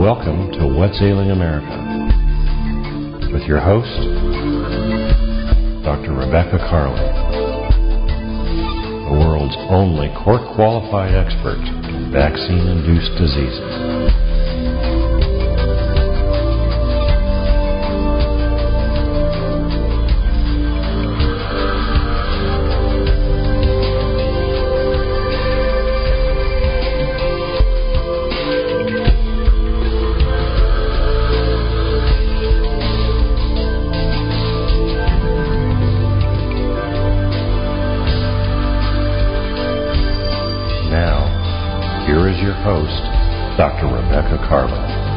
Welcome to What's Ailing America with your host, Dr. Rebecca Carley, the world's only court-qualified expert in vaccine-induced diseases. Host, Dr. Rebecca Carley.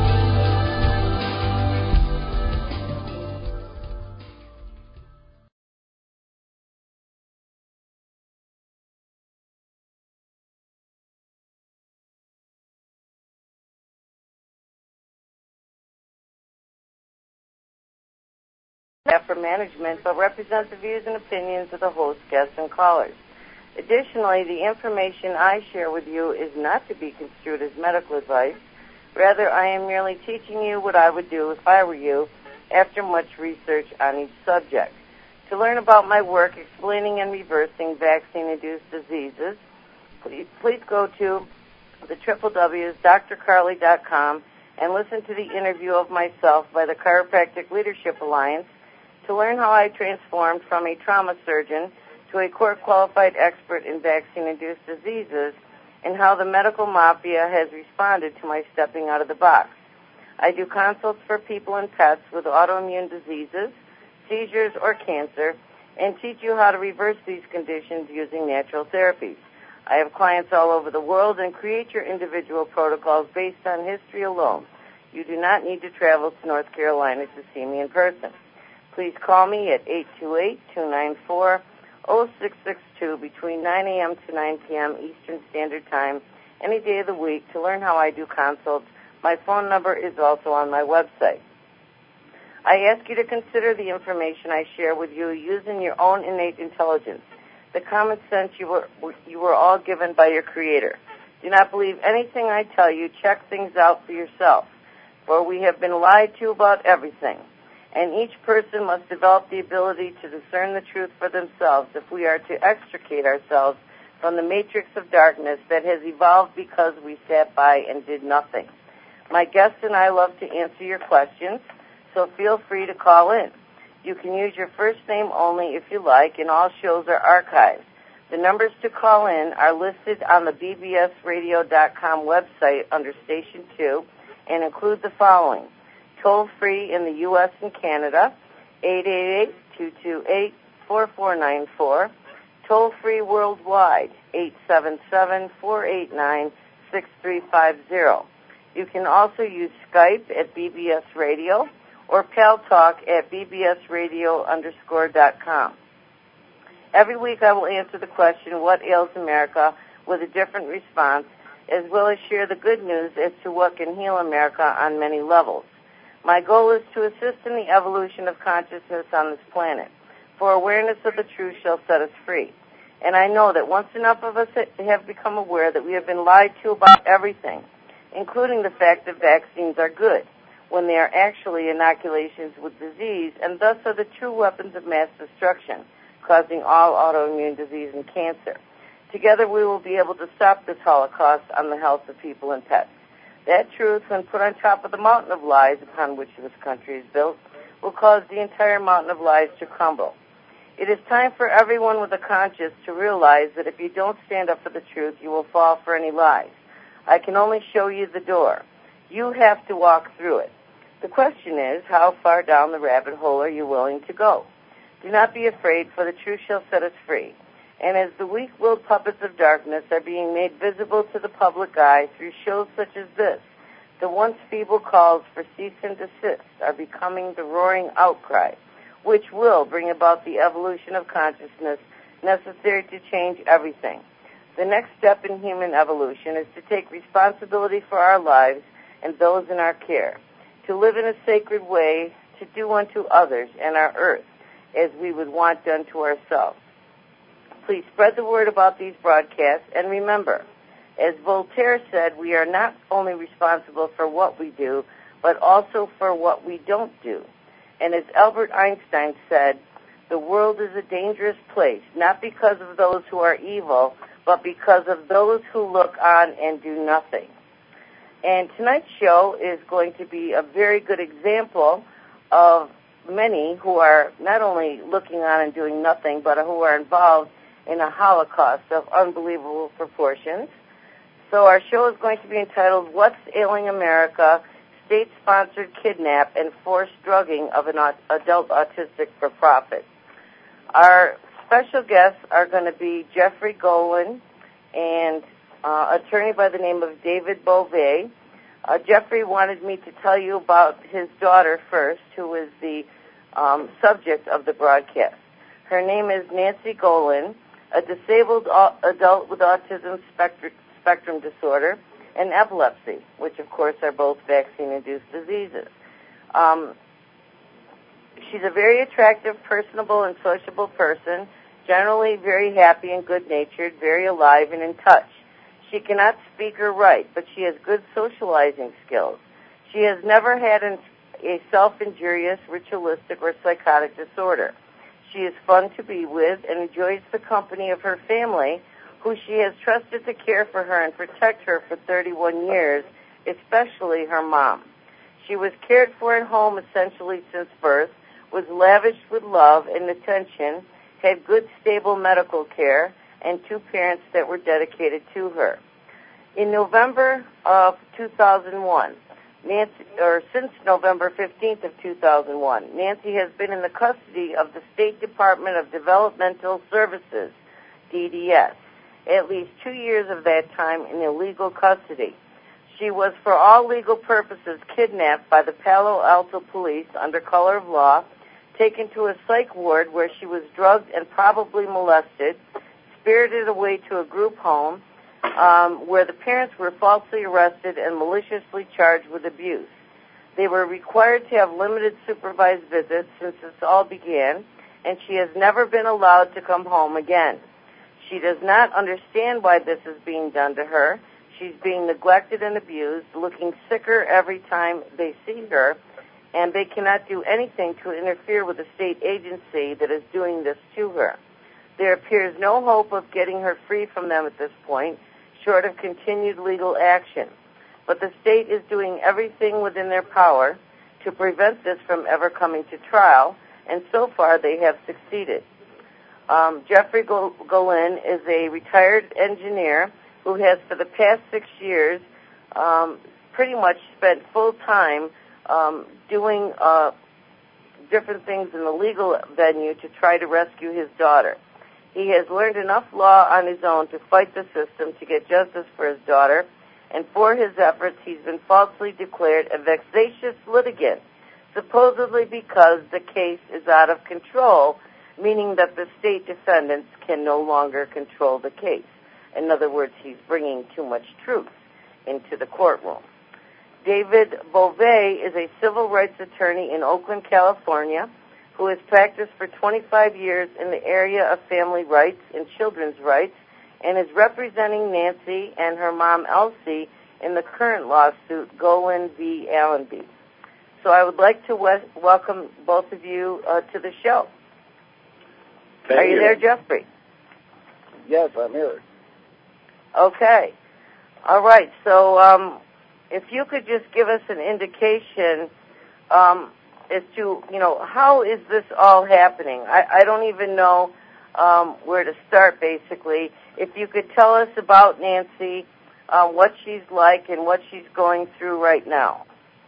For management, but represents the views and opinions of the host, guests, and callers. Additionally, the information I share with you is not to be construed as medical advice. Rather, I am merely teaching you what I would do if I were you after much research on each subject. To learn about my work explaining and reversing vaccine-induced diseases, please go to the www.drcarley.com and listen to the interview of myself by the Chiropractic Leadership Alliance to learn how I transformed from a trauma surgeon to a court-qualified expert in vaccine-induced diseases, and how the medical mafia has responded to my stepping out of the box. I do consults for people and pets with autoimmune diseases, seizures, or cancer, and teach you how to reverse these conditions using natural therapies. I have clients all over the world and create your individual protocols based on history alone. You do not need to travel to North Carolina to see me in person. Please call me at 828-294-0662 between 9 a.m. to 9 p.m. Eastern Standard Time any day of the week to learn how I do consults. My phone number is also on my website. I ask you to consider the information I share with you using your own innate intelligence, the common sense you were all given by your Creator. Do not believe anything I tell you. Check things out for yourself, for we have been lied to about everything. And each person must develop the ability to discern the truth for themselves if we are to extricate ourselves from the matrix of darkness that has evolved because we sat by and did nothing. My guests and I love to answer your questions, so feel free to call in. You can use your first name only if you like, and all shows are archived. The numbers to call in are listed on the bbsradio.com website under Station 2 and include the following. Toll-free in the U.S. and Canada, 888-228-4494. Toll-free worldwide, 877-489-6350. You can also use Skype at BBS Radio or PalTalk at bbsradio_.com. Every week I will answer the question, what ails America, with a different response, as well as share the good news as to what can heal America on many levels. My goal is to assist in the evolution of consciousness on this planet, for awareness of the truth shall set us free. And I know that once enough of us have become aware that we have been lied to about everything, including the fact that vaccines are good, when they are actually inoculations with disease, and thus are the true weapons of mass destruction, causing all autoimmune disease and cancer. Together we will be able to stop this holocaust on the health of people and pets. That truth, when put on top of the mountain of lies upon which this country is built, will cause the entire mountain of lies to crumble. It is time for everyone with a conscience to realize that if you don't stand up for the truth, you will fall for any lies. I can only show you the door. You have to walk through it. The question is, how far down the rabbit hole are you willing to go? Do not be afraid, for the truth shall set us free. And as the weak-willed puppets of darkness are being made visible to the public eye through shows such as this, the once feeble calls for cease and desist are becoming the roaring outcry, which will bring about the evolution of consciousness necessary to change everything. The next step in human evolution is to take responsibility for our lives and those in our care, to live in a sacred way, to do unto others and our earth as we would want done to ourselves. Please spread the word about these broadcasts, and remember, As Voltaire said, we are not only responsible for what we do, but also for what we don't do. And as Albert Einstein said, the world is a dangerous place, not because of those who are evil, but because of those who look on and do nothing. And tonight's show is going to be a very good example of many who are not only looking on and doing nothing, but who are involved in a Holocaust of unbelievable proportions. So our show is going to be entitled, What's Ailing America? State-Sponsored Kidnap and Forced Drugging of an Adult Autistic for Profit. Our special guests are going to be Jeffrey Golin and attorney by the name of David Bove. Jeffrey wanted me to tell you about his daughter first, who is the subject of the broadcast. Her name is Nancy Golin, a disabled adult with autism spectrum disorder and epilepsy, which, of course, are both vaccine-induced diseases. She's a very attractive, personable, and sociable person, generally very happy and good-natured, very alive and in touch. She cannot speak or write, but she has good socializing skills. She has never had a self-injurious, ritualistic, or psychotic disorder. She is fun to be with and enjoys the company of her family, who she has trusted to care for her and protect her for 31 years, especially her mom. She was cared for at home essentially since birth, was lavished with love and attention, had good, stable medical care, and two parents that were dedicated to her. In November of 2001, since November 15th of 2001, Nancy has been in the custody of the State Department of Developmental Services, DDS, at least 2 years of that time in illegal custody. She was, for all legal purposes, kidnapped by the Palo Alto police under color of law, taken to a psych ward where she was drugged and probably molested, spirited away to a group home where the parents were falsely arrested and maliciously charged with abuse. They were required to have limited supervised visits since this all began, and she has never been allowed to come home again. She does not understand why this is being done to her. She's being neglected and abused, looking sicker every time they see her, and they cannot do anything to interfere with the state agency that is doing this to her. There appears no hope of getting her free from them at this point, short of continued legal action. But the state is doing everything within their power to prevent this from ever coming to trial, and so far they have succeeded. Jeffrey Golin is a retired engineer who has, for the past 6 years, pretty much spent full time doing different things in the legal venue to try to rescue his daughter. He has learned enough law on his own to fight the system to get justice for his daughter, and for his efforts he's been falsely declared a vexatious litigant, supposedly because the case is out of control, meaning that the state defendants can no longer control the case. In other words, he's bringing too much truth into the courtroom. David Bove is a civil rights attorney in Oakland, California, who has practiced for 25 years in the area of family rights and children's rights, and is representing Nancy and her mom, Elsie, in the current lawsuit, Golin v. Allenby. So I would like to welcome both of you to the show. Are you there, Jeffrey? Yes, I'm here. Okay. All right. So if you could just give us an indication as to, how is this all happening? I don't even know where to start, basically. If you could tell us about Nancy, what she's like and what she's going through right now.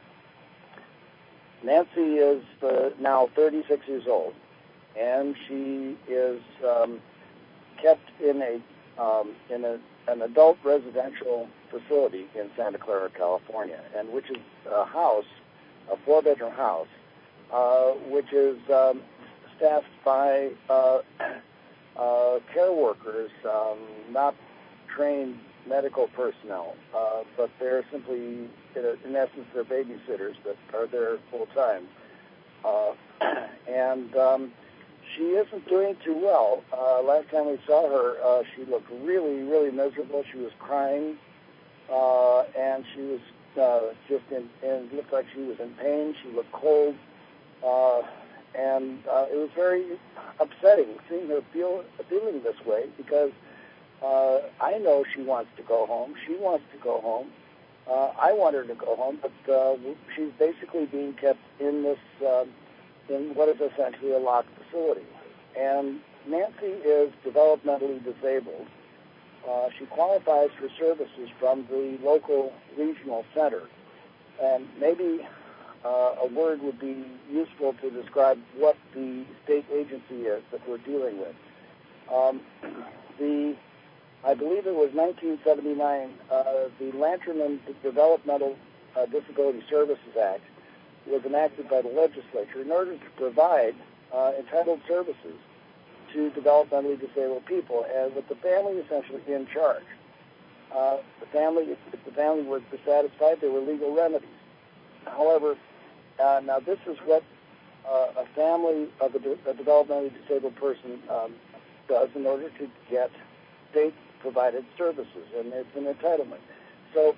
Nancy is now 36 years old, and she is kept in an adult residential facility in Santa Clara, California, and which is a house, a 4-bedroom house, which is staffed by care workers, not trained medical personnel, but they're simply, in essence, they're babysitters that are there full time. And she isn't doing too well. Last time we saw her, she looked really, really miserable. She was crying, and she was it looked like she was in pain. She looked cold, and it was very upsetting seeing her feeling this way because I know she wants to go home. She wants to go home. I want her to go home, but she's basically being kept in this in what is essentially a locked facility. And Nancy is developmentally disabled. She qualifies for services from the local regional center. And maybe a word would be useful to describe what the state agency is that we're dealing with. I believe it was 1979, the Lanterman Developmental Disability Services Act was enacted by the legislature in order to provide entitled services to developmentally disabled people, and with the family essentially in charge. If the family was dissatisfied, there were legal remedies. However, now this is what a family of a developmentally disabled person does in order to get state-provided services, and it's an entitlement. So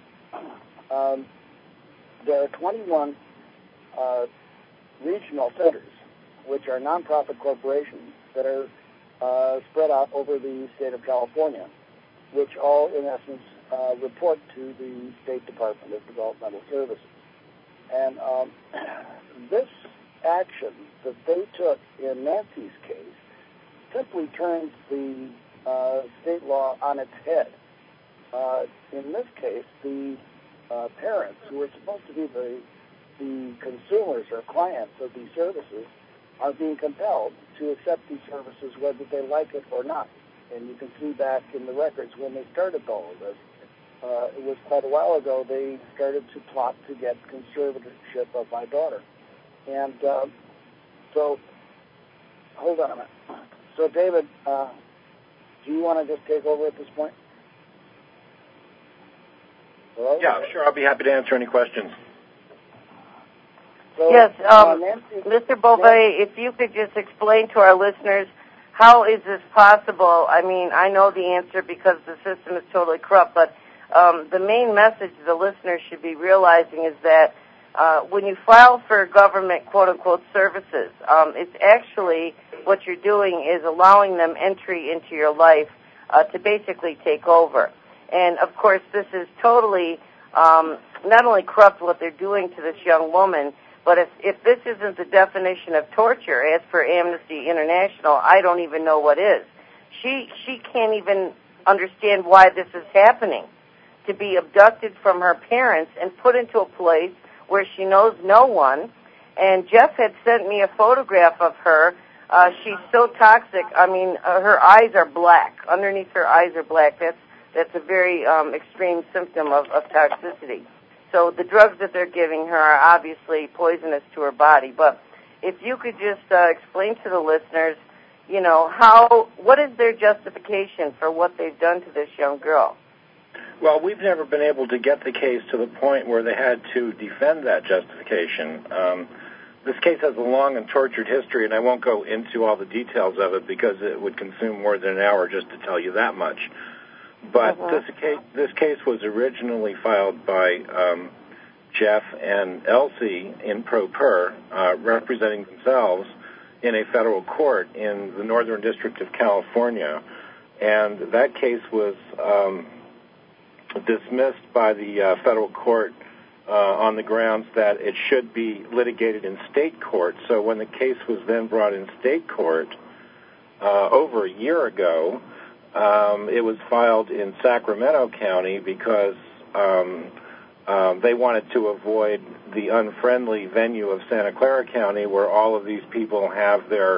there are 21 regional centers, which are nonprofit corporations that are spread out over the state of California, which all, in essence, report to the State Department of Developmental Services. And this action that they took in Nancy's case simply turns the state law on its head. In this case, the parents, who are supposed to be the consumers or clients of these services, are being compelled to accept these services whether they like it or not. And you can see back in the records when they started all of this. It was quite a while ago they started to plot to get conservatorship of my daughter. And so, hold on a minute. So, David, do you want to just take over at this point? Hello? Yeah, sure. I'll be happy to answer any questions. So, yes, Nancy, Mr. Beauvais, if you could just explain to our listeners, how is this possible? I mean, I know the answer because the system is totally corrupt, but the main message the listeners should be realizing is that when you file for government quote-unquote services, it's actually what you're doing is allowing them entry into your life to basically take over. And, of course, this is totally not only corrupt what they're doing to this young woman, but if this isn't the definition of torture, as per Amnesty International, I don't even know what is. She can't even understand why this is happening, to be abducted from her parents and put into a place where she knows no one. And Jeff had sent me a photograph of her. She's so toxic. I mean, her eyes are black. Underneath her eyes are black. That's a very extreme symptom of toxicity. So the drugs that they're giving her are obviously poisonous to her body. But if you could just explain to the listeners, you know, what is their justification for what they've done to this young girl? Well, we've never been able to get the case to the point where they had to defend that justification. This case has a long and tortured history, and I won't go into all the details of it because it would consume more than an hour just to tell you that much. But this case was originally filed by Jeff and Elsie in pro per, representing themselves in a federal court in the Northern District of California. And that case was dismissed by the federal court on the grounds that it should be litigated in state court. So when the case was then brought in state court over a year ago, it was filed in Sacramento County because they wanted to avoid the unfriendly venue of Santa Clara County where all of these people have their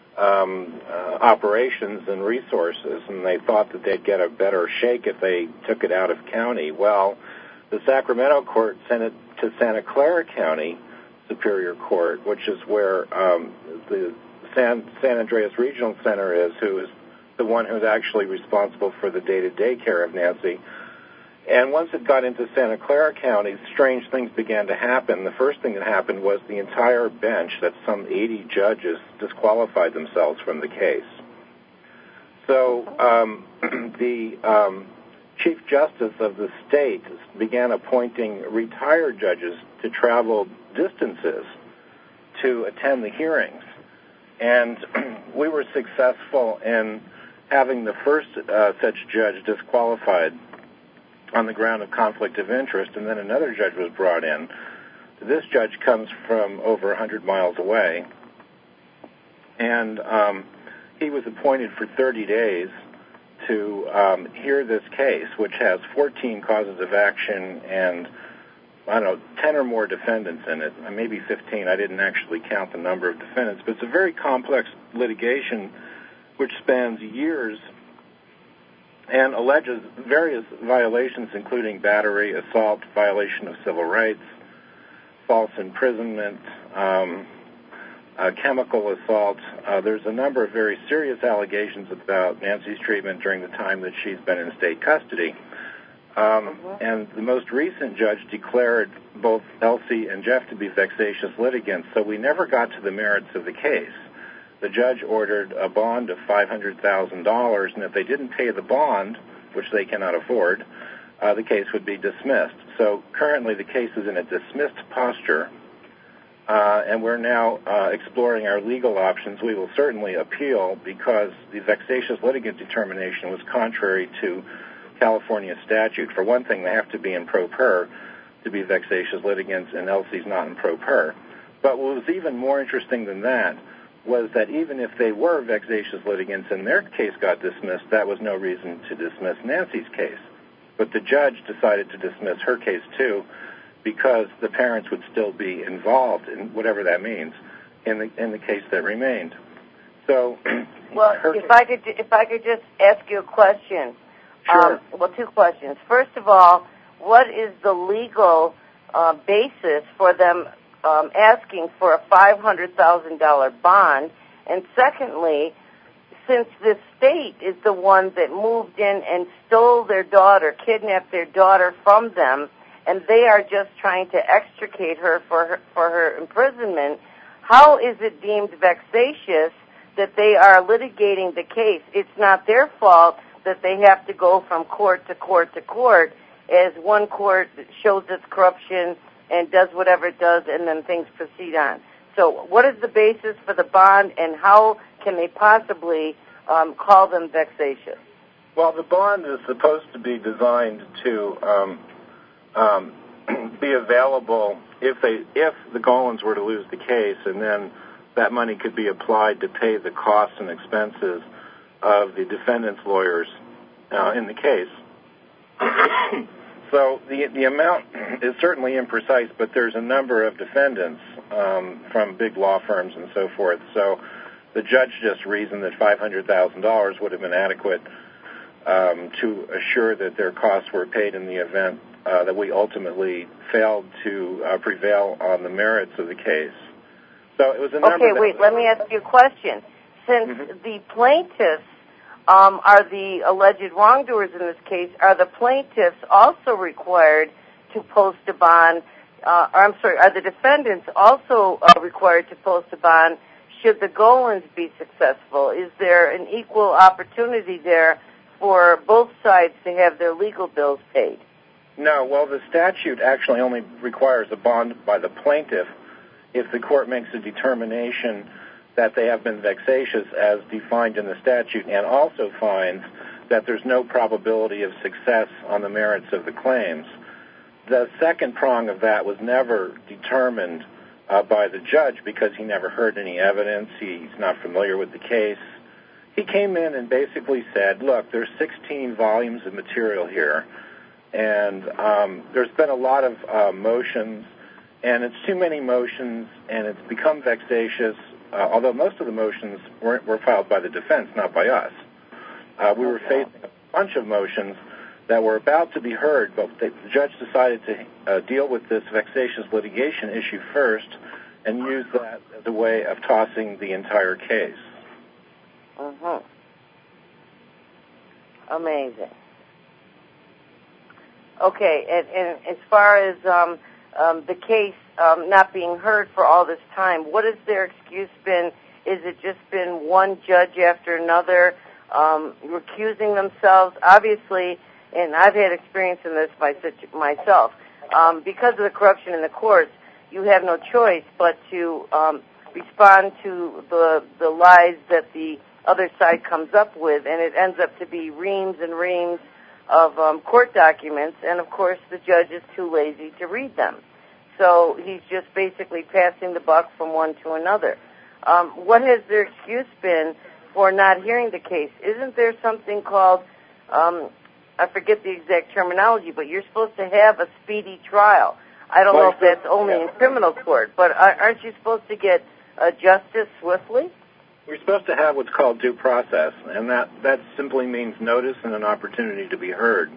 operations and resources, and they thought that they'd get a better shake if they took it out of county. Well, the Sacramento court sent it to Santa Clara County Superior Court, which is where the San Andreas Regional Center is, who is the one who's actually responsible for the day-to-day care of Nancy. And once it got into Santa Clara County, strange things began to happen. The first thing that happened was the entire bench, that's some 80 judges, disqualified themselves from the case. So the Chief Justice of the state began appointing retired judges to travel distances to attend the hearings. And we were successful in having the first such judge disqualified on the ground of conflict of interest, and then another judge was brought in. This judge comes from over 100 miles away, and he was appointed for 30 days to hear this case, which has 14 causes of action and, 10 or more defendants in it, maybe 15. I didn't actually count the number of defendants, but it's a very complex litigation which spans years and alleges various violations, including battery, assault, violation of civil rights, false imprisonment, chemical assault. There's a number of very serious allegations about Nancy's treatment during the time that she's been in state custody. And the most recent judge declared both Elsie and Jeff to be vexatious litigants, so we never got to the merits of the case. The judge ordered a bond of $500,000, and if they didn't pay the bond, which they cannot afford, the case would be dismissed. So currently the case is in a dismissed posture, and we're now exploring our legal options. We will certainly appeal because the vexatious litigant determination was contrary to California statute. For one thing, they have to be in pro per to be vexatious litigants, and Elsie's not in pro per. But what was even more interesting than that was that even if they were vexatious litigants and their case got dismissed, that was no reason to dismiss Nancy's case. But the judge decided to dismiss her case too, because the parents would still be involved in whatever that means in the case that remained. So, well, if I could just ask you a question. Sure. Two questions. First of all, what is the legal basis for them asking for a $500,000 bond? And secondly, since the state is the one that moved in and stole their daughter, kidnapped their daughter from them, and they are just trying to extricate her for her imprisonment, how is it deemed vexatious that they are litigating the case? It's not their fault that they have to go from court to court to court, as one court shows its corruption and does whatever it does, and then things proceed on. So what is the basis for the bond, and how can they possibly call them vexatious? Well, the bond is supposed to be designed to be available if the Golans were to lose the case, and then that money could be applied to pay the costs and expenses of the defendant's lawyers in the case. So the amount is certainly imprecise, but there's a number of defendants from big law firms and so forth. So the judge just reasoned that $500,000 would have been adequate to assure that their costs were paid in the event that we ultimately failed to prevail on the merits of the case. So it was a number. Okay, wait. Let me ask you a question. Since the plaintiffs are the alleged wrongdoers in this case, are the plaintiffs also required to post a bond? Are the defendants also required to post a bond should the Golans be successful? Is there an equal opportunity there for both sides to have their legal bills paid? No. Well, the statute actually only requires a bond by the plaintiff if the court makes a determination that they have been vexatious as defined in the statute, and also finds that there's no probability of success on the merits of the claims. The second prong of that was never determined by the judge because he never heard any evidence. He's not familiar with the case. He came in and basically said, look, there's 16 volumes of material here, and there's been a lot of motions, and it's too many motions, and it's become vexatious, although most of the motions were filed by the defense, not by us. We were facing a bunch of motions that were about to be heard, but the judge decided to deal with this vexatious litigation issue first and use that as a way of tossing the entire case. Amazing. Okay, and as far as the case not being heard for all this time, what has their excuse been? Is it just been one judge after another recusing themselves? Obviously, and I've had experience in this myself, because of the corruption in the courts, you have no choice but to respond to the lies that the other side comes up with, and it ends up to be reams and reams of court documents, and of course the judge is too lazy to read them. So he's just basically passing the buck from one to another. What has their excuse been for not hearing the case? Isn't there something called, I forget the exact terminology, but you're supposed to have a speedy trial. I don't know if that's only in criminal court, but aren't you supposed to get justice swiftly? We're supposed to have what's called due process, and that simply means notice and an opportunity to be heard.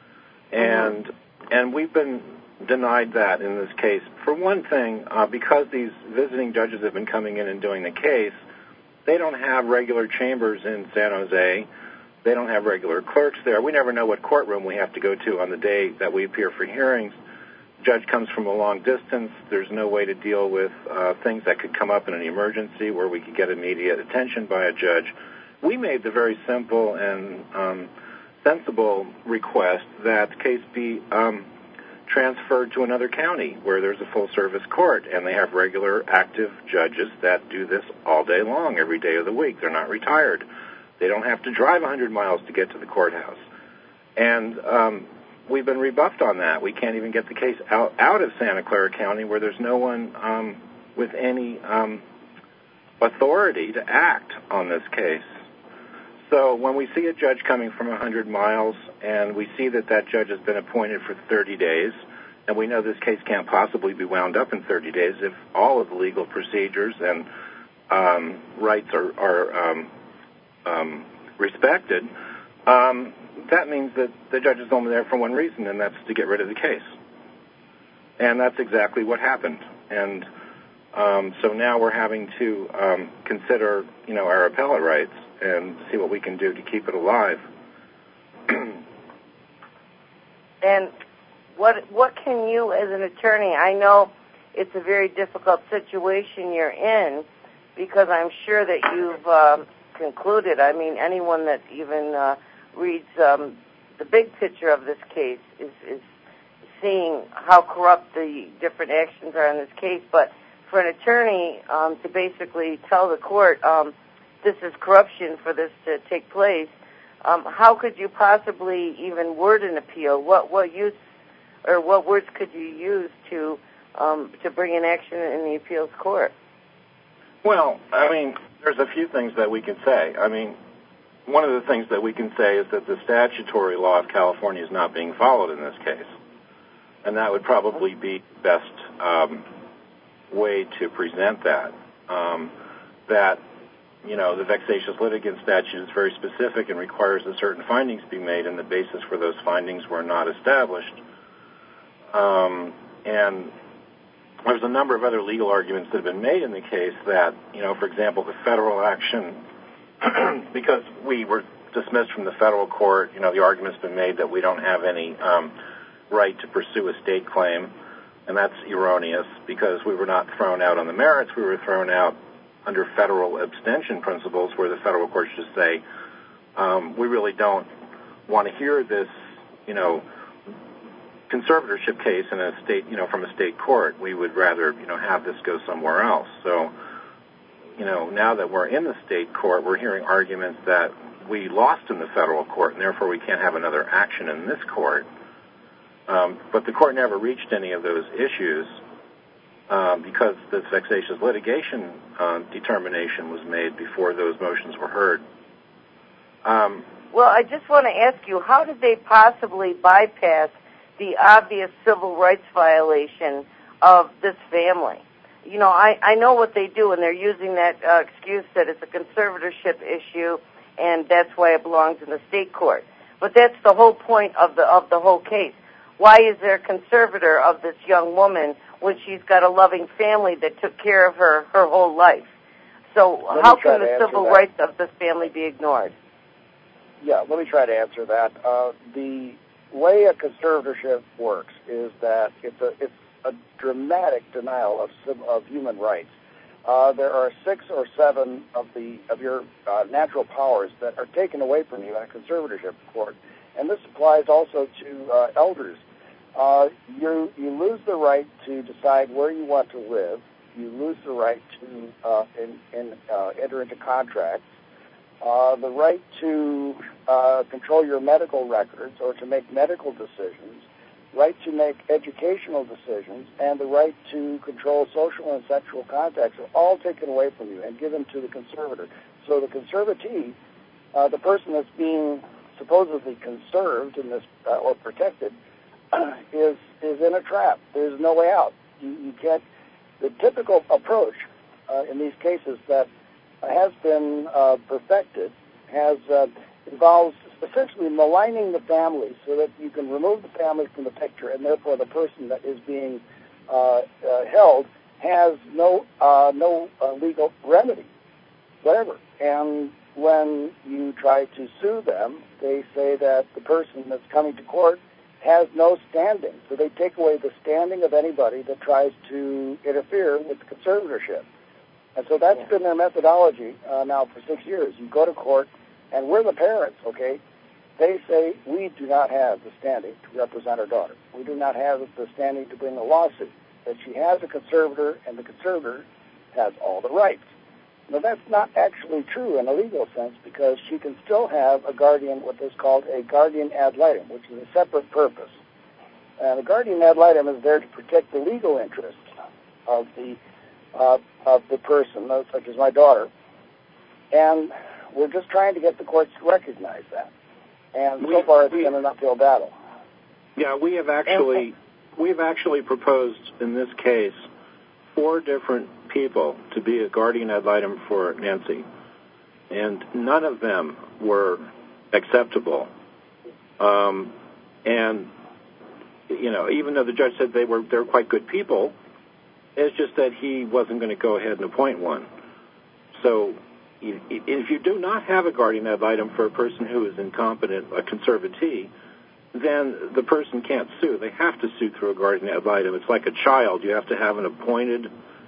And we've been denied that in this case. For one thing, because these visiting judges have been coming in and doing the case, they don't have regular chambers in San Jose. They don't have regular clerks there. We never know what courtroom we have to go to on the day that we appear for hearings. Judge comes from a long distance. There's no way to deal with things that could come up in an emergency where we could get immediate attention by a judge. We made the very simple and sensible request that the case be transferred to another county where there's a full-service court, and they have regular active judges that do this all day long, every day of the week. They're not retired. They don't have to drive 100 miles to get to the courthouse. And we've been rebuffed on that. We can't even get the case out of Santa Clara County, where there's no one with any authority to act on this case. So when we see a judge coming from 100 miles and we see that that judge has been appointed for 30 days, and we know this case can't possibly be wound up in 30 days if all of the legal procedures and rights are respected, that means that the judge is only there for one reason, and that's to get rid of the case. And that's exactly what happened. And so now we're having to consider, our appellate rights and see what we can do to keep it alive. And what can you, as an attorney, I know it's a very difficult situation you're in, because I'm sure that you've concluded, anyone that even reads the big picture of this case is seeing how corrupt the different actions are in this case. But for an attorney to basically tell the court this is corruption for this to take place, how could you possibly even word an appeal? What use or what words could you use to bring an action in the appeals court? Well, there's a few things that we can say. One of the things that we can say is that the statutory law of California is not being followed in this case. And that would probably be the best way to present that. The vexatious litigant statute is very specific and requires that certain findings be made, and the basis for those findings were not established. And there's a number of other legal arguments that have been made in the case that, for example, the federal action, because we were dismissed from the federal court, the argument's been made that we don't have any right to pursue a state claim, and that's erroneous because we were not thrown out on the merits. We were thrown out under federal abstention principles, where the federal courts just say, we really don't want to hear this, conservatorship case in a state, from a state court. We would rather, have this go somewhere else. So, now that we're in the state court, we're hearing arguments that we lost in the federal court, and therefore we can't have another action in this court. But the court never reached any of those issues because the vexatious litigation determination was made before those motions were heard. Well, I just want to ask you, how did they possibly bypass the obvious civil rights violation of this family? I know what they do, and they're using that excuse that it's a conservatorship issue, and that's why it belongs in the state court. But that's the whole point of the whole case. Why is there a conservator of this young woman when she's got a loving family that took care of her whole life? So how can the civil rights of this family be ignored? Yeah, let me try to answer that. The way a conservatorship works is that it's a dramatic denial of human rights. There are 6 or 7 of your natural powers that are taken away from you in a conservatorship court, and this applies also to elders. You lose the right to decide where you want to live. You lose the right to enter into contracts. The right to control your medical records or to make medical decisions, right to make educational decisions, and the right to control social and sexual contacts are all taken away from you and given to the conservator. So the conservatee, the person that's being supposedly conserved in this or protected, is in a trap. There's no way out. You can't. The typical approach in these cases that has been perfected involves essentially maligning the family so that you can remove the family from the picture, and therefore the person that is being held has no legal remedy, whatever. And when you try to sue them, they say that the person that's coming to court has no standing. So they take away the standing of anybody that tries to interfere with the conservatorship. And so that's been their methodology now for 6 years. You go to court, and we're the parents, okay? They say, we do not have the standing to represent our daughter. We do not have the standing to bring a lawsuit. That she has a conservator, and the conservator has all the rights. Now, that's not actually true in a legal sense, because she can still have a guardian, what is called a guardian ad litem, which is a separate purpose. And a guardian ad litem is there to protect the legal interests of the person, such as my daughter. And we're just trying to get the courts to recognize that. And so far it's been an uphill battle. Yeah, we have actually proposed in this case 4 different people to be a guardian ad litem for Nancy, and none of them were acceptable. And even though the judge said they're quite good people, it's just that he wasn't going to go ahead and appoint one. So if you do not have a guardian ad litem for a person who is incompetent, a conservatee, then the person can't sue. They have to sue through a guardian ad litem. It's like a child. You have to have an appointed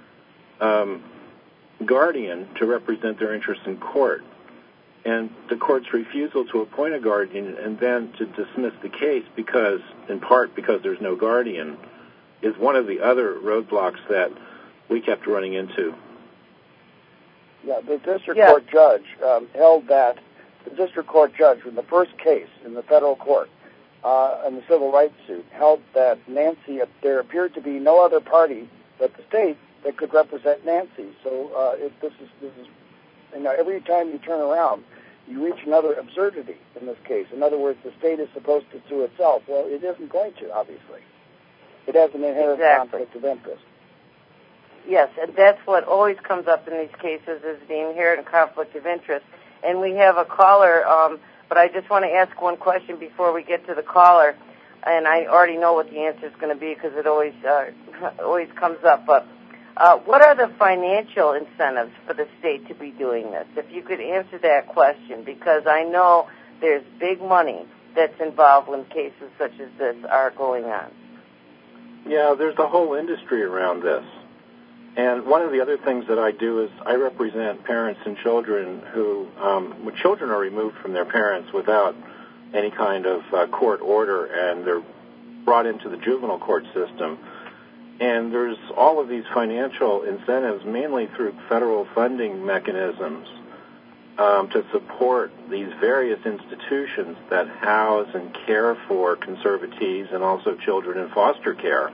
guardian to represent their interests in court. And the court's refusal to appoint a guardian and then to dismiss the case in part because there's no guardian, is one of the other roadblocks that we kept running into. Yeah, the district court judge held that the district court judge in the first case in the federal court in the civil rights suit held that Nancy, there appeared to be no other party but the state that could represent Nancy. So this is every time you turn around, you reach another absurdity in this case. In other words, the state is supposed to sue itself. Well, it isn't going to, obviously. It has an inherent conflict of interest. Yes, and that's what always comes up in these cases is the inherent conflict of interest. And we have a caller, but I just want to ask one question before we get to the caller. And I already know what the answer is going to be because it always comes up. But what are the financial incentives for the state to be doing this? If you could answer that question, because I know there's big money that's involved when cases such as this are going on. Yeah, there's a whole industry around this. And one of the other things that I do is I represent parents and children when children are removed from their parents without any kind of court order, and they're brought into the juvenile court system. And there's all of these financial incentives, mainly through federal funding mechanisms, to support these various institutions that house and care for conservatees and also children in foster care.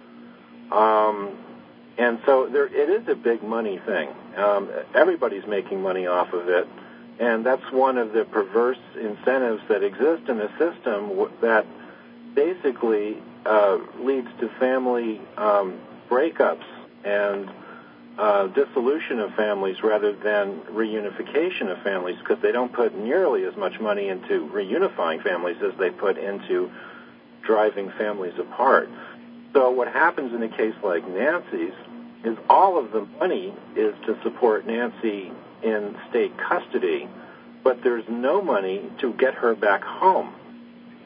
And so it is a big money thing. Everybody's making money off of it, and that's one of the perverse incentives that exist in the system that basically leads to family breakups and dissolution of families rather than reunification of families, because they don't put nearly as much money into reunifying families as they put into driving families apart. So what happens in a case like Nancy's is all of the money is to support Nancy in state custody, but there's no money to get her back home.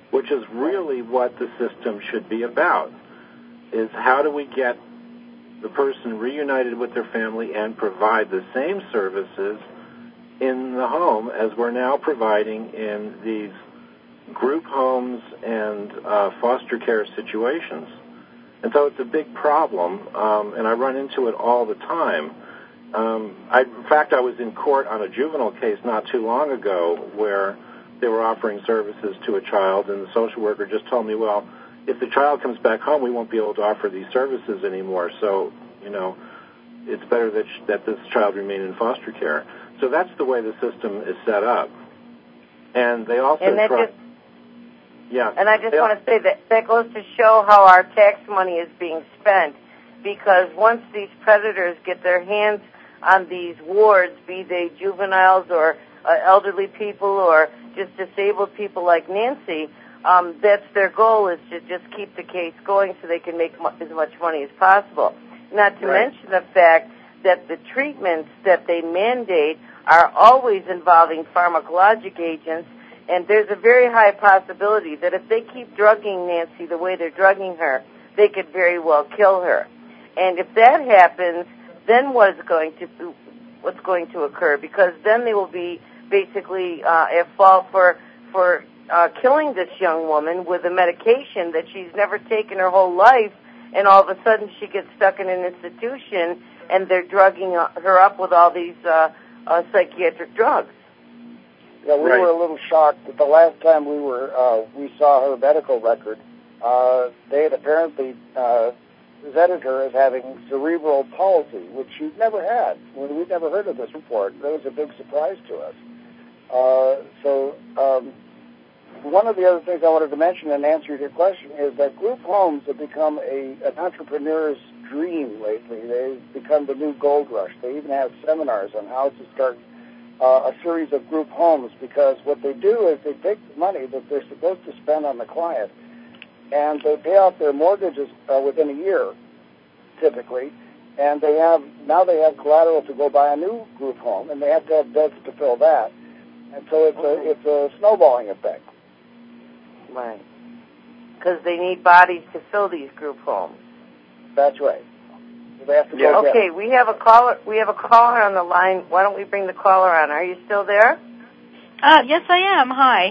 which is really what the system should be about, is how do we get the person reunited with their family and provide the same services in the home as we're now providing in these group homes and foster care situations. And so it's a big problem, and I run into it all the time. In fact, I was in court on a juvenile case not too long ago where they were offering services to a child, and the social worker just told me, well, if the child comes back home, we won't be able to offer these services anymore. So, it's better that this child remain in foster care. So that's the way the system is set up. And they also Yeah. And I just want to say that goes to show how our tax money is being spent, because once these predators get their hands on these wards, be they juveniles or elderly people or just disabled people like Nancy, that's their goal, is to just keep the case going so they can make as much money as possible. Not to mention the fact that the treatments that they mandate are always involving pharmacologic agents, and there's a very high possibility that if they keep drugging Nancy the way they're drugging her, they could very well kill her. And if that happens, then what's going to occur? Because then they will be basically at fault for killing this young woman with a medication that she's never taken her whole life, and all of a sudden she gets stuck in an institution and they're drugging her up with all these psychiatric drugs. Yeah, we were a little shocked that the last time we saw her medical record, they had apparently presented her as having cerebral palsy, which she'd never had. We'd never heard of this before. That was a big surprise to us. One of the other things I wanted to mention in answer to your question is that group homes have become an entrepreneur's dream lately. They've become the new gold rush. They even have seminars on how to start a series of group homes, because what they do is they take the money that they're supposed to spend on the client and they pay off their mortgages within a year, typically, and they have collateral to go buy a new group home, and they have to have beds to fill that, and so it's a snowballing effect. Right, because they need bodies to fill these group homes. That's right. They have to go okay, we have a caller. We have a caller on the line. Why don't we bring the caller on? Are you still there? Yes, I am. Hi.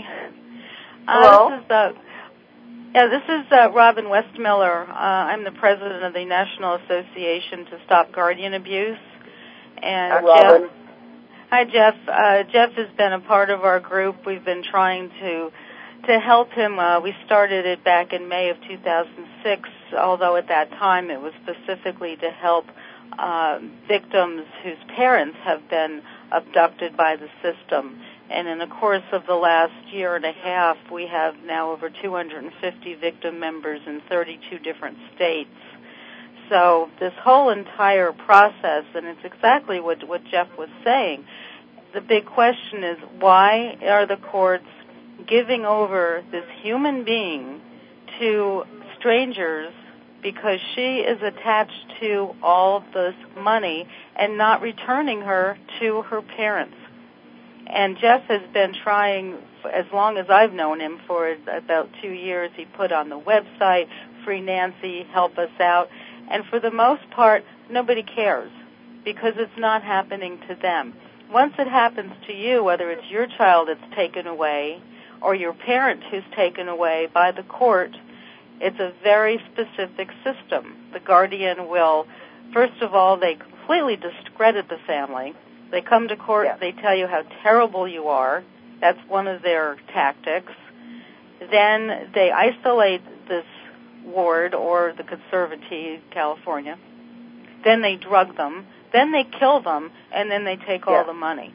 Hello. This is Robin Westmiller. I'm the president of the National Association to Stop Guardian Abuse. And Hi, Robin. Hi, Jeff. Jeff has been a part of our group. We've been trying to help him. We started it back in May of 2006, although at that time it was specifically to help victims whose parents have been abducted by the system. And in the course of the last year and a half, we have now over 250 victim members in 32 different states. So this whole entire process, and it's exactly what Jeff was saying, the big question is, why are the courts giving over this human being to strangers because she is attached to all this money and not returning her to her parents? And Jeff has been trying, as long as I've known him, for about 2 years. He put on the website, Free Nancy, help us out. And for the most part, nobody cares because it's not happening to them. Once it happens to you, whether it's your child that's taken away or your parent who's taken away by the court, it's a very specific system. The guardian will, first of all, they completely discredit the family. They come to court, they tell you how terrible you are. That's one of their tactics. Then they isolate this ward or the conservatee, California. Then they drug them. Then they kill them, and then they take all the money.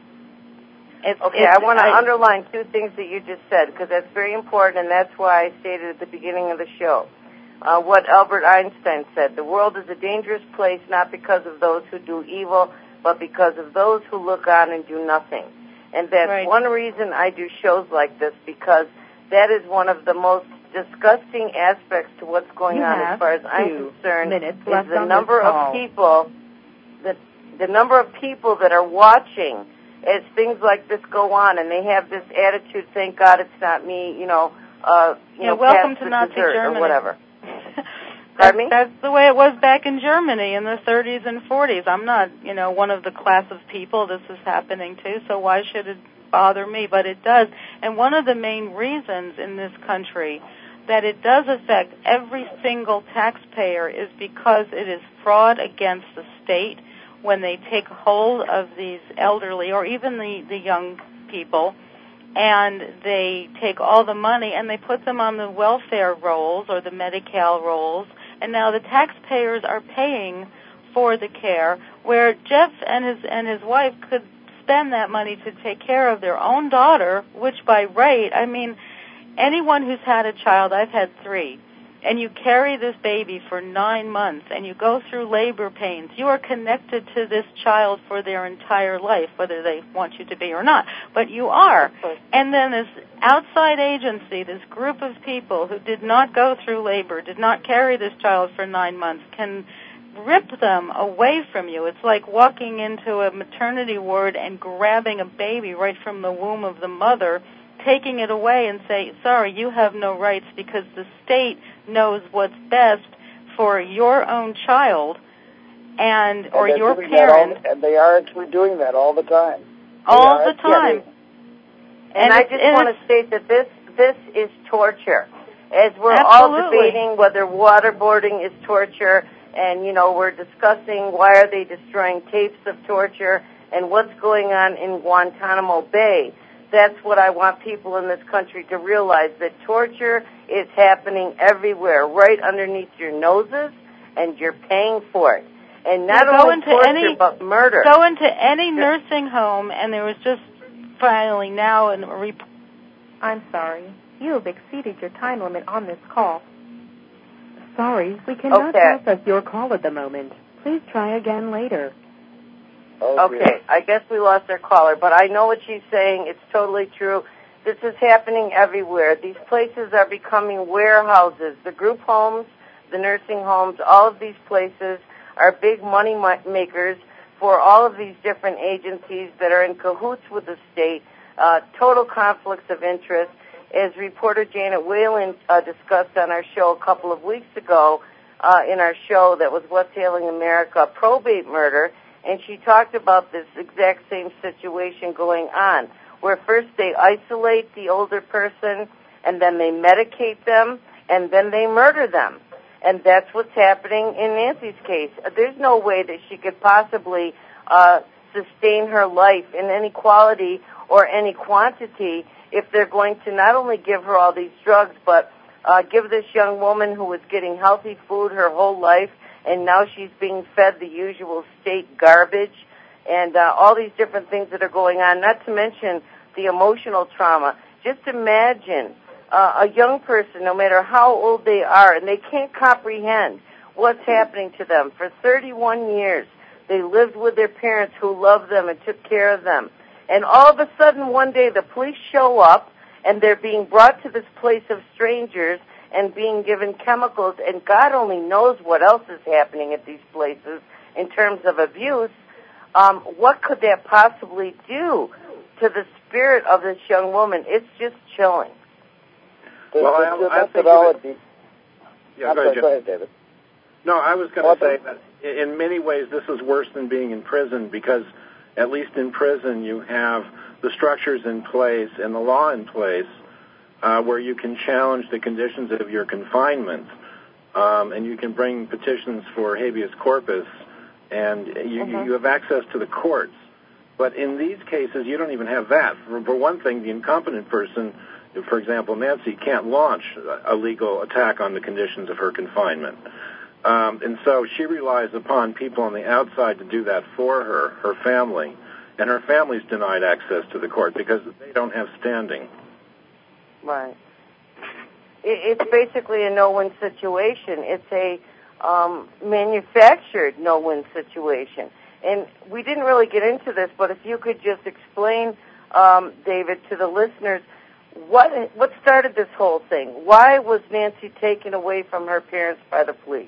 I want to underline two things that you just said, because that's very important, and that's why I stated at the beginning of the show what Albert Einstein said. The world is a dangerous place not because of those who do evil, but because of those who look on and do nothing. And that's one reason I do shows like this, because that is one of the most disgusting aspects to what's going on as far as I'm concerned, is the number of people that are watching as things like this go on, and they have this attitude, thank God it's not me, welcome to Nazi Germany or whatever. Pardon me? That's the way it was back in Germany in the 30s and 40s. I'm not, one of the class of people this is happening to, so why should it bother me? But it does. And one of the main reasons in this country that it does affect every single taxpayer is because it is fraud against the state when they take hold of these elderly or even the young people, and they take all the money and they put them on the welfare rolls or the Medi-Cal rolls, and now the taxpayers are paying for the care, where Jeff and his wife could spend that money to take care of their own daughter, which by right, anyone who's had a child, I've had 3, and you carry this baby for 9 months and you go through labor pains, you are connected to this child for their entire life, whether they want you to be or not, but you are. And then this outside agency, this group of people who did not go through labor, did not carry this child for 9 months, can rip them away from you. It's like walking into a maternity ward and grabbing a baby right from the womb of the mother, taking it away and say, sorry, you have no rights because the state knows what's best for your own child or your parent. And they are actually doing that all the time. All the time. And I just want to state that this is torture. As we're all debating whether waterboarding is torture, and, we're discussing why are they destroying tapes of torture and what's going on in Guantanamo Bay. That's what I want people in this country to realize, that torture is happening everywhere, right underneath your noses, and you're paying for it. And not only torture, but murder. Go into any nursing home, and there was just finally now a report. I'm sorry. You have exceeded your time limit on this call. Sorry, we cannot process your call at the moment. Please try again later. Okay, I guess we lost our caller, but I know what she's saying. It's totally true. This is happening everywhere. These places are becoming warehouses. The group homes, the nursing homes, all of these places are big money makers for all of these different agencies that are in cahoots with the state, total conflicts of interest. As reporter Janet Whalen discussed on our show a couple of weeks ago, in our show that was What's Hailing America, probate murder, and she talked about this exact same situation going on, where first they isolate the older person, and then they medicate them, and then they murder them. And that's what's happening in Nancy's case. There's no way that she could possibly sustain her life in any quality or any quantity if they're going to not only give her all these drugs, but give this young woman who was getting healthy food her whole life, and now she's being fed the usual state garbage and all these different things that are going on, not to mention the emotional trauma. Just imagine a young person, no matter how old they are, and they can't comprehend what's happening to them. For 31 years, they lived with their parents who loved them and took care of them. And all of a sudden, one day, the police show up, and they're being brought to this place of strangers and being given chemicals, and God only knows what else is happening at these places in terms of abuse. What could that possibly do to the spirit of this young woman? It's just chilling. Well, go ahead, David. No, I was going to say that in many ways this is worse than being in prison, because at least in prison you have the structures in place and the law in place where you can challenge the conditions of your confinement, and you can bring petitions for habeas corpus, and you have access to the courts. But in these cases, you don't even have that. For one thing, the incompetent person, for example, Nancy, can't launch a legal attack on the conditions of her confinement. And so she relies upon people on the outside to do that for her, her family, and her family's denied access to the court because they don't have standing. Right. It's basically a no-win situation. It's a manufactured no-win situation. And we didn't really get into this, but if you could just explain, David, to the listeners, what started this whole thing? Why was Nancy taken away from her parents by the police?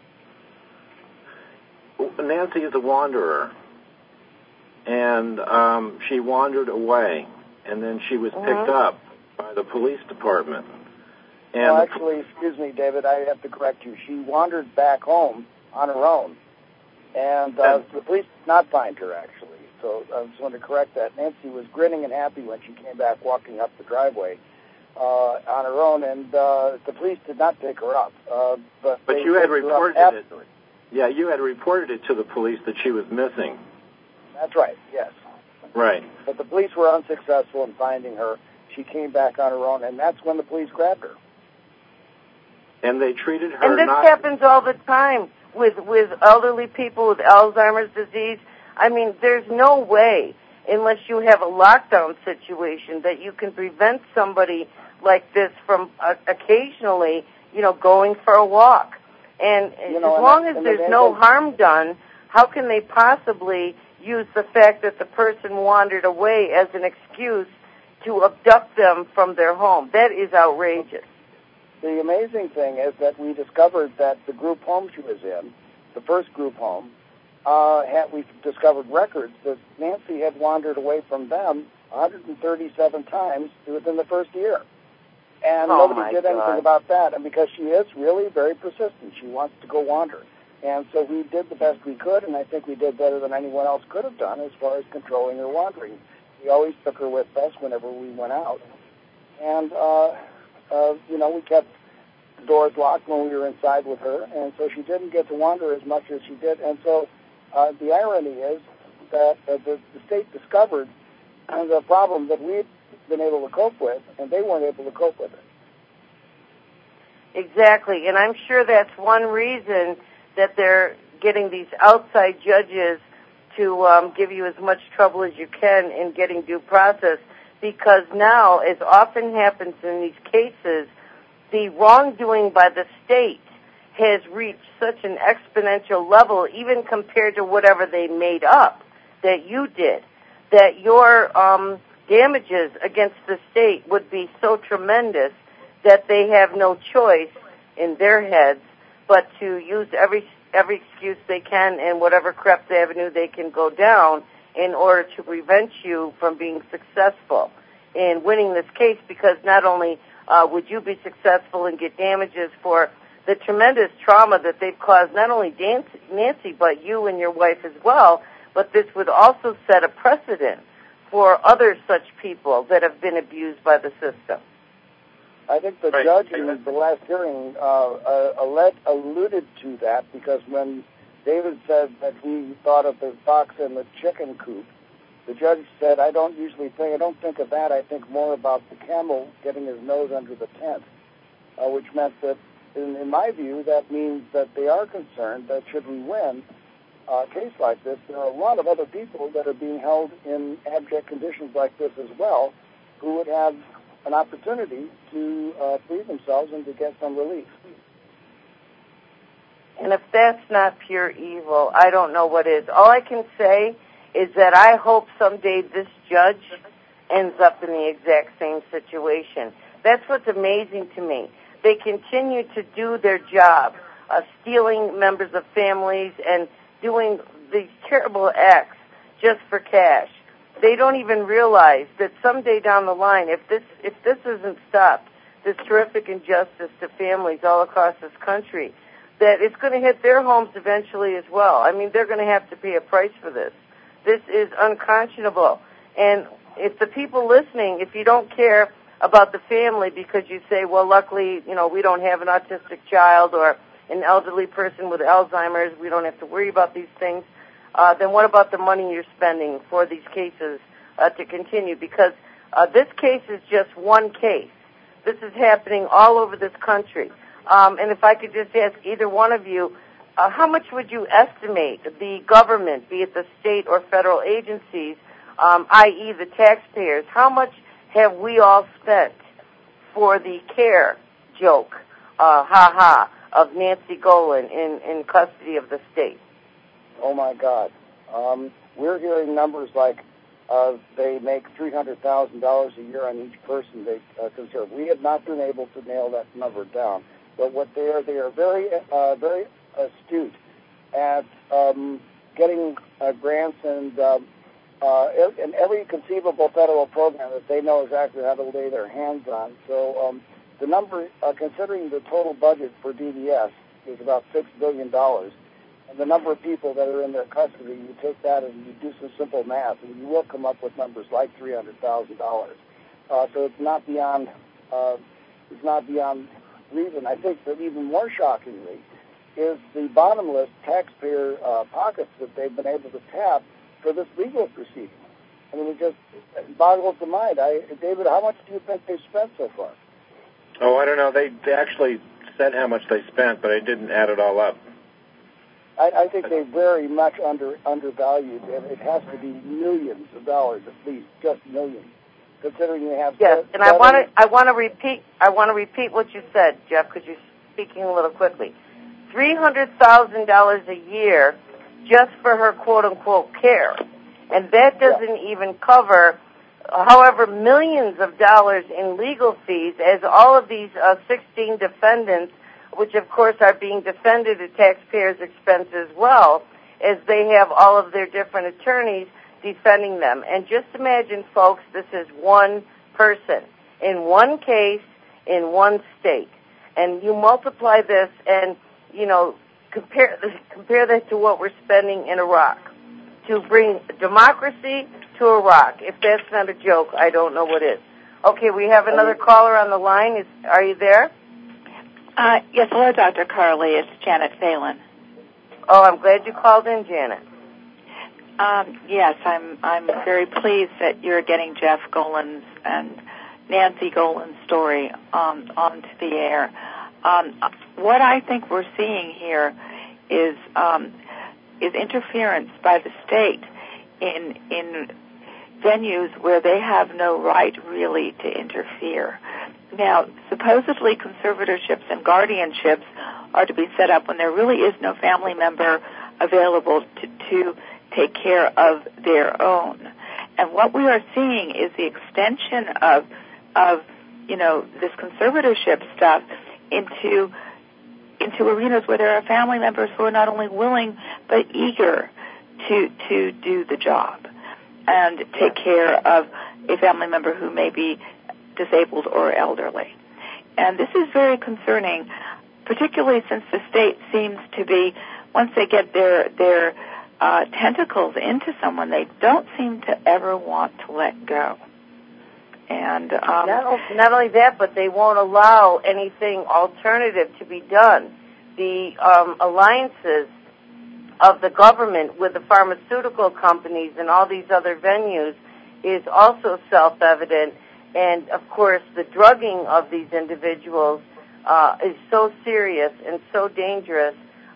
Nancy is a wanderer, and she wandered away, and then she was picked up by the police department. Well, actually, excuse me, David, I have to correct you. She wandered back home on her own, and the police did not find her, actually. So I just wanted to correct that. Nancy was grinning and happy when she came back walking up the driveway on her own, and the police did not pick her up. But you had reported it. Yeah, you had reported it to the police that she was missing. That's right, yes. Right. But the police were unsuccessful in finding her. She came back on her own, and that's when the police grabbed her. And they treated her And this happens all the time with elderly people with Alzheimer's disease. I mean, there's no way, unless you have a lockdown situation, that you can prevent somebody like this from occasionally, going for a walk. And as long as there's no harm done, how can they possibly use the fact that the person wandered away as an excuse to abduct them from their home? That is outrageous. The amazing thing is that we discovered that the group home she was in, the first group home, we discovered records that Nancy had wandered away from them 137 times within the first year. And nobody did anything about that. And because she is really very persistent, she wants to go wander. And so we did the best we could, and I think we did better than anyone else could have done as far as controlling her wandering. We always took her with us whenever we went out. And, we kept the doors locked when we were inside with her, and so she didn't get to wander as much as she did. And so the irony is that the state discovered the problem that we'd been able to cope with, and they weren't able to cope with it. Exactly, and I'm sure that's one reason that they're getting these outside judges to give you as much trouble as you can in getting due process, because now, as often happens in these cases, the wrongdoing by the state has reached such an exponential level, even compared to whatever they made up that you did, that your damages against the state would be so tremendous that they have no choice in their heads but to use every excuse they can and whatever Krebs Avenue they can go down in order to prevent you from being successful in winning this case, because not only would you be successful and get damages for the tremendous trauma that they've caused not only Nancy but you and your wife as well, but this would also set a precedent for other such people that have been abused by the system. I think the judge in the last hearing alluded to that, because when David said that he thought of the fox and the chicken coop, the judge said, I don't think of that. I think more about the camel getting his nose under the tent, which meant that, in my view, that means that they are concerned that should we win a case like this, there are a lot of other people that are being held in abject conditions like this as well, who would have an opportunity to free themselves and to get some relief. And if that's not pure evil, I don't know what is. All I can say is that I hope someday this judge ends up in the exact same situation. That's what's amazing to me. They continue to do their job, stealing members of families and doing these terrible acts just for cash. They don't even realize that someday down the line, if this isn't stopped, this terrific injustice to families all across this country, that it's going to hit their homes eventually as well. I mean, they're going to have to pay a price for this. This is unconscionable. And if the people listening, if you don't care about the family because you say, well, luckily, we don't have an autistic child or an elderly person with Alzheimer's, we don't have to worry about these things, then what about the money you're spending for these cases to continue? Because this case is just one case. This is happening all over this country. And if I could just ask either one of you, how much would you estimate the government, be it the state or federal agencies, i.e. the taxpayers, how much have we all spent for the care joke, of Nancy Golan in custody of the state? Oh, my God. We're hearing numbers like they make $300,000 a year on each person they conserve. We have not been able to nail that number down. But what they are very, very astute at getting grants and every conceivable federal program that they know exactly how to lay their hands on. So the number, considering the total budget for DDS is about $6 billion, and the number of people that are in their custody, you take that and you do some simple math, and you will come up with numbers like $300,000. So it's not beyond reason. I think that even more shockingly is the bottomless taxpayer pockets that they've been able to tap for this legal proceeding. I mean, it boggles the mind. David, how much do you think they've spent so far? Oh, I don't know. They actually said how much they spent, but I didn't add it all up. I think they're very much undervalued, and it has to be millions of dollars at least, just millions, considering you have. Yes, and I want to repeat what you said, Jeff, because you're speaking a little quickly. $300,000 a year just for her quote unquote care, and that doesn't even cover, however, millions of dollars in legal fees, as all of these 16 defendants, which of course are being defended at taxpayers' expense as well, as they have all of their different attorneys defending them. And just imagine, folks, this is one person in one case in one state. And you multiply this and, compare that to what we're spending in Iraq to bring democracy to Iraq. If that's not a joke, I don't know what is. Okay, we have another caller on the line. Are you there? Yes, hello, Dr. Carly. It's Janet Phelan. Oh, I'm glad you called in, Janet. Yes, I'm very pleased that you're getting Jeff Golan's and Nancy Golan's story onto the air. What I think we're seeing here is interference by the state in venues where they have no right really to interfere. Now, supposedly conservatorships and guardianships are to be set up when there really is no family member available to take care of their own. And what we are seeing is the extension of this conservatorship stuff into arenas where there are family members who are not only willing but eager to do the job and take care of a family member who may be disabled or elderly. And this is very concerning, particularly since the state seems to be, once they get their tentacles into someone, they don't seem to ever want to let go. And not only that, but they won't allow anything alternative to be done. The alliances of the government with the pharmaceutical companies and all these other venues is also self-evident. And, of course, the drugging of these individuals is so serious and so dangerous.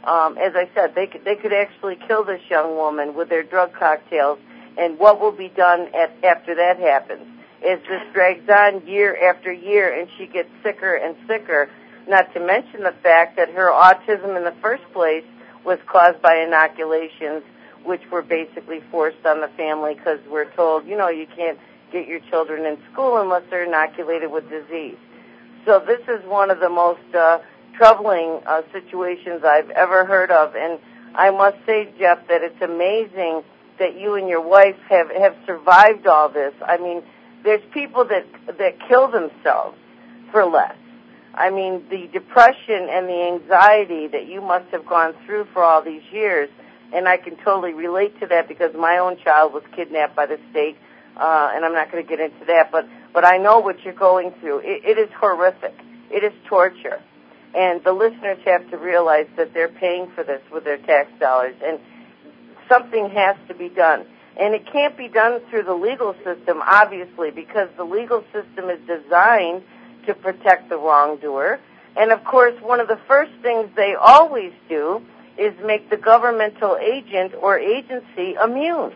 As I said, they could actually kill this young woman with their drug cocktails. And what will be done after that happens? As this drags on year after year and she gets sicker and sicker, not to mention the fact that her autism in the first place was caused by inoculations, which were basically forced on the family because we're told, you can't get your children in school unless they're inoculated with disease. So this is one of the most troubling situations I've ever heard of. And I must say, Jeff, that it's amazing that you and your wife have survived all this. I mean, there's people that kill themselves for less. I mean, the depression and the anxiety that you must have gone through for all these years, and I can totally relate to that because my own child was kidnapped by the state, and I'm not going to get into that, but I know what you're going through. It is horrific. It is torture. And the listeners have to realize that they're paying for this with their tax dollars, and something has to be done. And it can't be done through the legal system, obviously, because the legal system is designed to protect the wrongdoer. And, of course, one of the first things they always do is make the governmental agent or agency immune.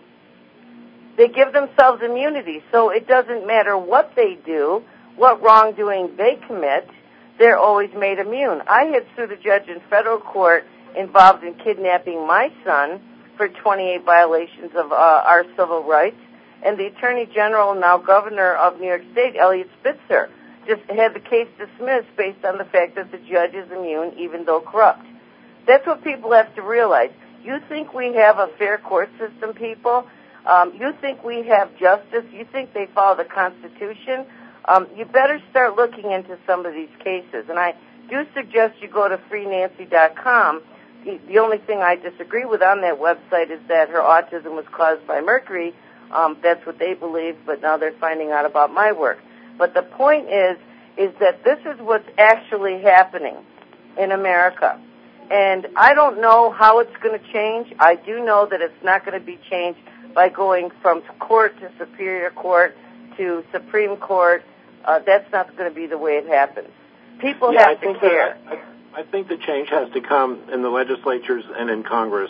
They give themselves immunity, so it doesn't matter what they do, what wrongdoing they commit, they're always made immune. I had sued a judge in federal court involved in kidnapping my son for 28 violations of our civil rights, and the Attorney General, now Governor of New York State, Eliot Spitzer, just had the case dismissed based on the fact that the judge is immune even though corrupt. That's what people have to realize. You think we have a fair court system, people? You think we have justice? You think they follow the Constitution? you better start looking into some of these cases. And I do suggest you go to freenancy.com. The only thing I disagree with on that website is that her autism was caused by mercury. That's what they believe, but now they're finding out about my work. But the point is that this is what's actually happening in America. And I don't know how it's going to change. I do know that it's not going to be changed by going from court to Superior Court to Supreme Court. That's not going to be the way it happens. People have to care. I think the change has to come in the legislatures and in Congress.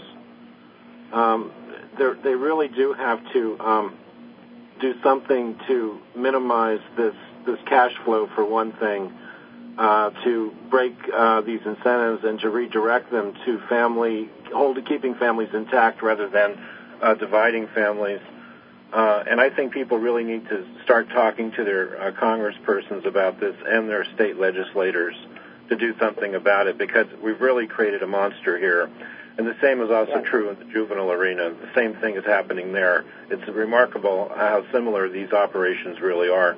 They really do have to do something to minimize this cash flow, for one thing, to break these incentives and to redirect them to keeping families intact rather than dividing families. And I think people really need to start talking to their congresspersons about this and their state legislators to do something about it, because we've really created a monster here. And the same is also true in the juvenile arena. The same thing is happening there. It's remarkable how similar these operations really are.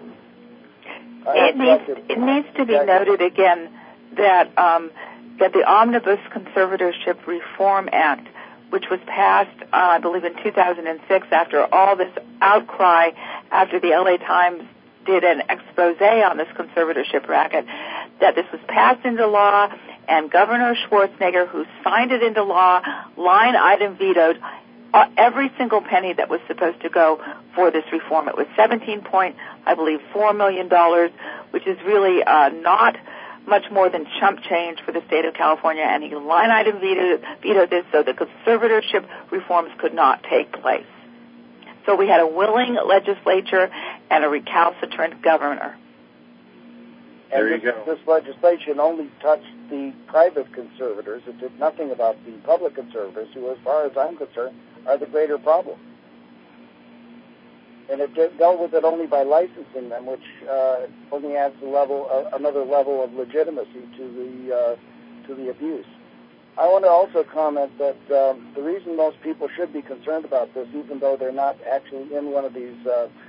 It needs to be noted again that the Omnibus Conservatorship Reform Act, which was passed, I believe, in 2006 after all this outcry, after the LA Times did an expose on this conservatorship racket, that this was passed into law, and Governor Schwarzenegger, who signed it into law, line item vetoed every single penny that was supposed to go for this reform. It was $17.4 million, which is really not much more than chump change for the state of California, and he line item vetoed this so the conservatorship reforms could not take place. So we had a willing legislature and a recalcitrant governor. And this legislation only touched the private conservators. It did nothing about the public conservators, who, as far as I'm concerned, are the greater problem. And it dealt with it only by licensing them, which only adds another level of legitimacy to the abuse. I want to also comment that the reason most people should be concerned about this, even though they're not actually in one of these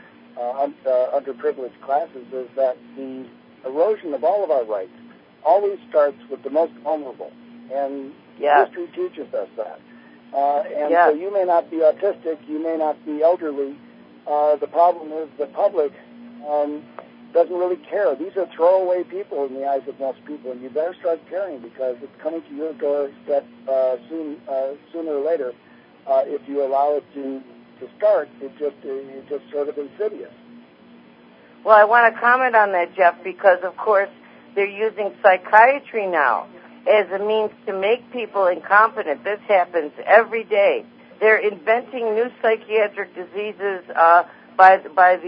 underprivileged classes, is that the erosion of all of our rights always starts with the most vulnerable, and history teaches us that. So you may not be autistic, you may not be elderly. The problem is the public doesn't really care. These are throwaway people in the eyes of most people, and you better start caring, because it's coming to your doorstep sooner or later. If you allow it to start, it's just sort of insidious. Well, I want to comment on that, Jeff, because, of course, they're using psychiatry now as a means to make people incompetent. This happens every day. They're inventing new psychiatric diseases by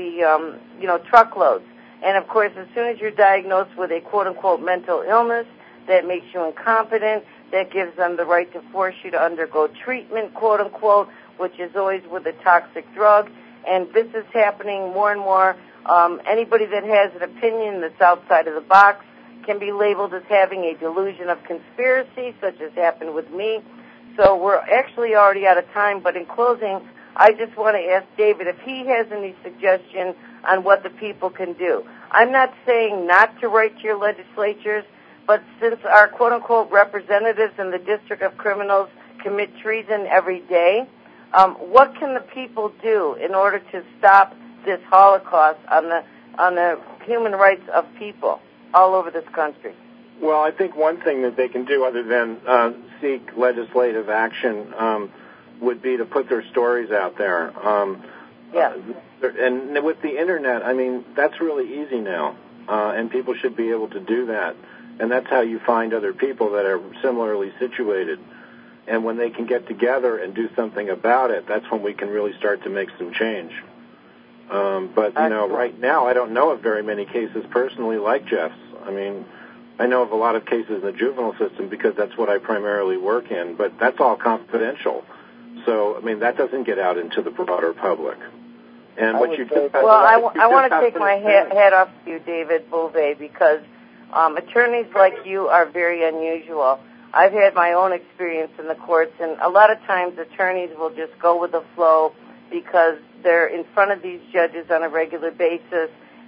the truckloads. And, of course, as soon as you're diagnosed with a quote-unquote mental illness, that makes you incompetent, that gives them the right to force you to undergo treatment, quote-unquote, which is always with a toxic drug. And this is happening more and more. Anybody that has an opinion that's outside of the box can be labeled as having a delusion of conspiracy, such as happened with me. So we're actually already out of time, but in closing, I just want to ask David if he has any suggestion on what the people can do. I'm not saying not to write to your legislatures, but since our quote-unquote representatives in the District of Criminals commit treason every day, what can the people do in order to stop this Holocaust on the human rights of people all over this country? Well, I think one thing that they can do, other than seek legislative action, would be to put their stories out there. And with the Internet, I mean, that's really easy now, and people should be able to do that. And that's how you find other people that are similarly situated. And when they can get together and do something about it, that's when we can really start to make some change. But, right now, I don't know of very many cases personally like Jeff's. I mean, I know of a lot of cases in the juvenile system because that's what I primarily work in, but that's all confidential. So, I mean, that doesn't get out into the broader public. And what you just I want to take my hat off to you, David Bouvet, because attorneys like you are very unusual. I've had my own experience in the courts, and a lot of times attorneys will just go with the flow because they're in front of these judges on a regular basis,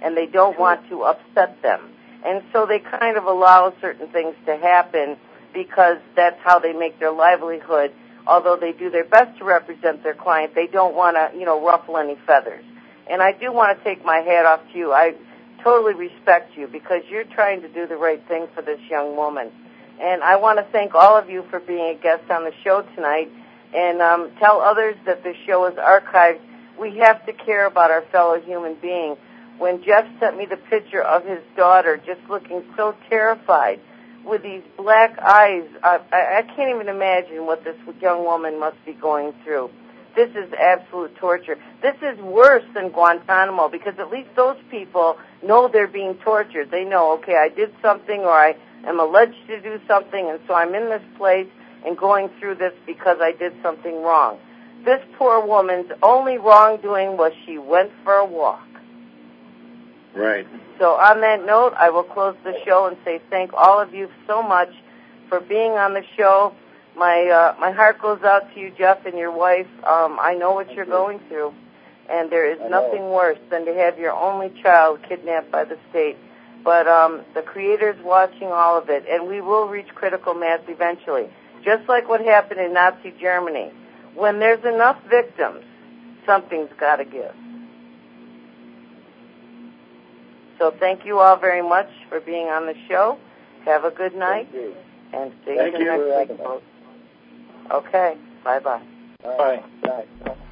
and they don't want to upset them. And so they kind of allow certain things to happen because that's how they make their livelihood. Although they do their best to represent their client, they don't want to, ruffle any feathers. And I do want to take my hat off to you. I totally respect you because you're trying to do the right thing for this young woman. And I want to thank all of you for being a guest on the show tonight, and tell others that the show is archived. We have to care about our fellow human being. When Jeff sent me the picture of his daughter just looking so terrified with these black eyes, I can't even imagine what this young woman must be going through. This is absolute torture. This is worse than Guantanamo because at least those people know they're being tortured. They know, okay, I did something or I am alleged to do something, and so I'm in this place and going through this because I did something wrong. This poor woman's only wrongdoing was she went for a walk. Right. So on that note, I will close the show and say thank all of you so much for being on the show. My heart goes out to you, Jeff, and your wife. I know what you're going through, and there is nothing worse than to have your only child kidnapped by the state. But the Creator's watching all of it, and we will reach critical mass eventually, just like what happened in Nazi Germany. When there's enough victims, something's got to give. So thank you all very much for being on the show. Have a good night, and stay tuned next week, folks. Okay, bye-bye. Bye. Bye.